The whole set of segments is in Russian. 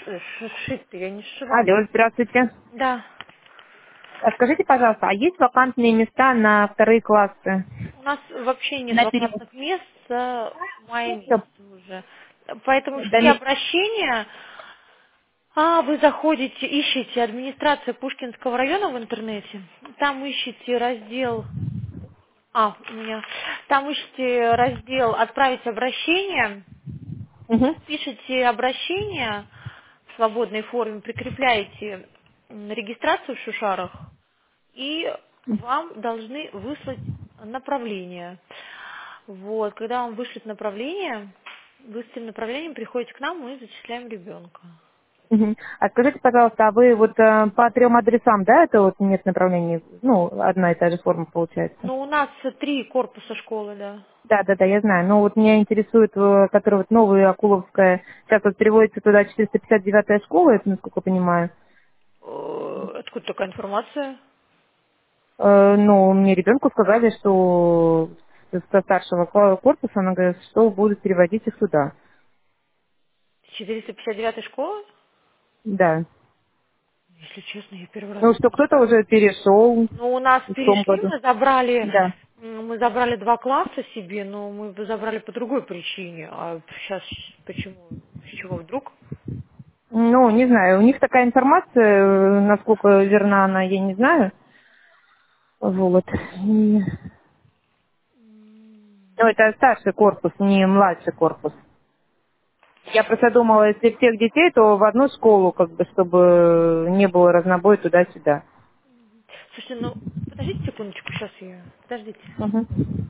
Сшить-то я не сшивала. Алло, здравствуйте. Да. Скажите, пожалуйста, а есть вакантные места на вторые классы? У нас вообще нет На период. вакантных мест с мая Всё, месяца уже. Поэтому до все ме- обращения, вы заходите, ищете администрация Пушкинского района в интернете, там ищете раздел, у меня, там ищете раздел «Отправить обращение», Мгм, пишете обращение в свободной форме, прикрепляете регистрацию в Шушарах, и вам должны выслать направление. Вот, когда вам вышлют направление, вы с этим направлением приходите к нам, мы зачисляем ребенка. мгм. А скажите, пожалуйста, а вы вот по 3 адресам, да, это вот нет направлений, ну, одна и та же форма получается? Но у нас 3 корпуса школы, да. Да, да, да, я знаю. Но вот меня интересует, которая вот новая Акуловская, сейчас вот переводится туда 459-я школа, это, насколько я понимаю. Откуда такая информация? Ну, мне ребенку сказали, что со старшего корпуса, она говорит, что будут переводить их сюда. 459 школа? Да. Если честно, я первый раз Ну, что слышу. кто-то уже перешел Ну, у нас в том перешли, году. Да. мы забрали 2 класса себе, но мы забрали по другой причине. А сейчас почему? С чего вдруг? Ну, не знаю, у них такая информация, насколько верна она, я не знаю. Вот. Ну, это старший корпус, не младший корпус. Я просто думала, если всех детей, то в одну школу, как бы, чтобы не было разнобоя туда-сюда. Слушайте, ну, подождите секундочку, сейчас я... Подождите. Мгм.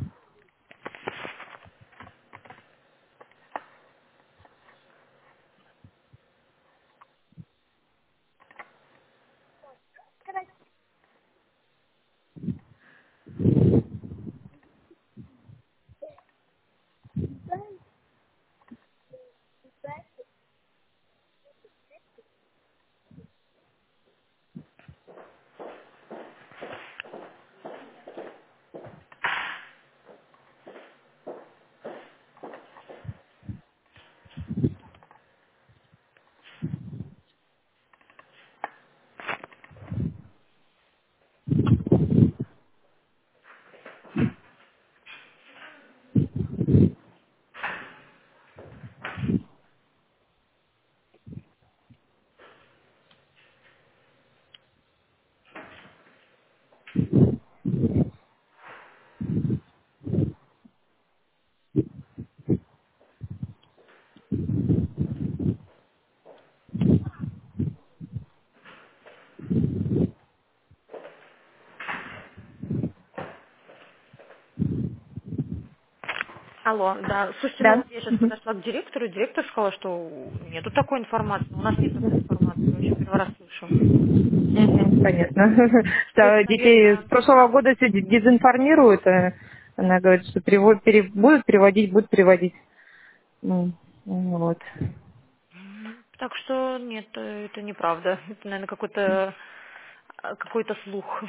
Алло, да. Слушайте, ну Да. вот я сейчас Мгм. подошла к директору, директор сказал, что нету такой информации. У нас нет такой информации, я вообще первый раз слышу. Мгм, понятно. То есть, Что детей с наверное, прошлого года все дезинформируют. Она говорит, что будут переводить. Вот. так что нет, это неправда. Это, наверное, какой-то слух.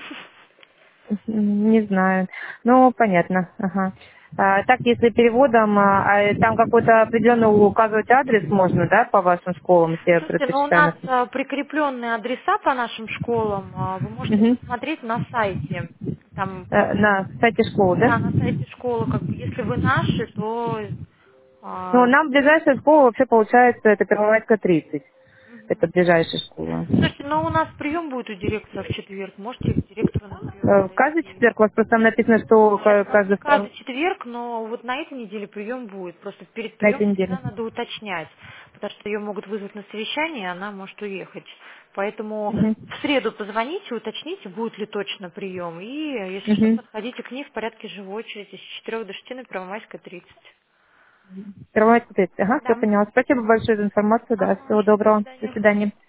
Не знаю. Ну, понятно. Ага. Так, если переводом, там какой-то определенный указывать адрес можно, да, по вашим школам, если я Слушайте, ну у предпочитаю, нас например? прикрепленные адреса по нашим школам, вы можете Мгм. посмотреть на сайте. Там, На сайте школы, да? да, на сайте школы, как бы, если вы наши, то Ну, а, нам ближайшая школа вообще получается, это Первомайская 30. Это ближайшая школа. слушайте, ну у нас прием будет у директора в четверг. Можете к директору на прием Каждый зайти. четверг у вас просто там написано, что Нет, у нас не каждый второй каждый четверг, но вот на этой неделе прием будет. Просто перед на этой приемом неделе. всегда надо уточнять, потому что ее могут вызвать на совещание, и она может уехать. Поэтому Мгм. в среду позвоните, уточните, будет ли точно прием. И если что, Мгм. подходите к ней в порядке живой очереди с 4 до 6 на Первомайской 30. Первомайская 30. Ага, все Да. поняла. Спасибо большое за информацию, да. Ага, Всего до доброго. До свидания. свидания.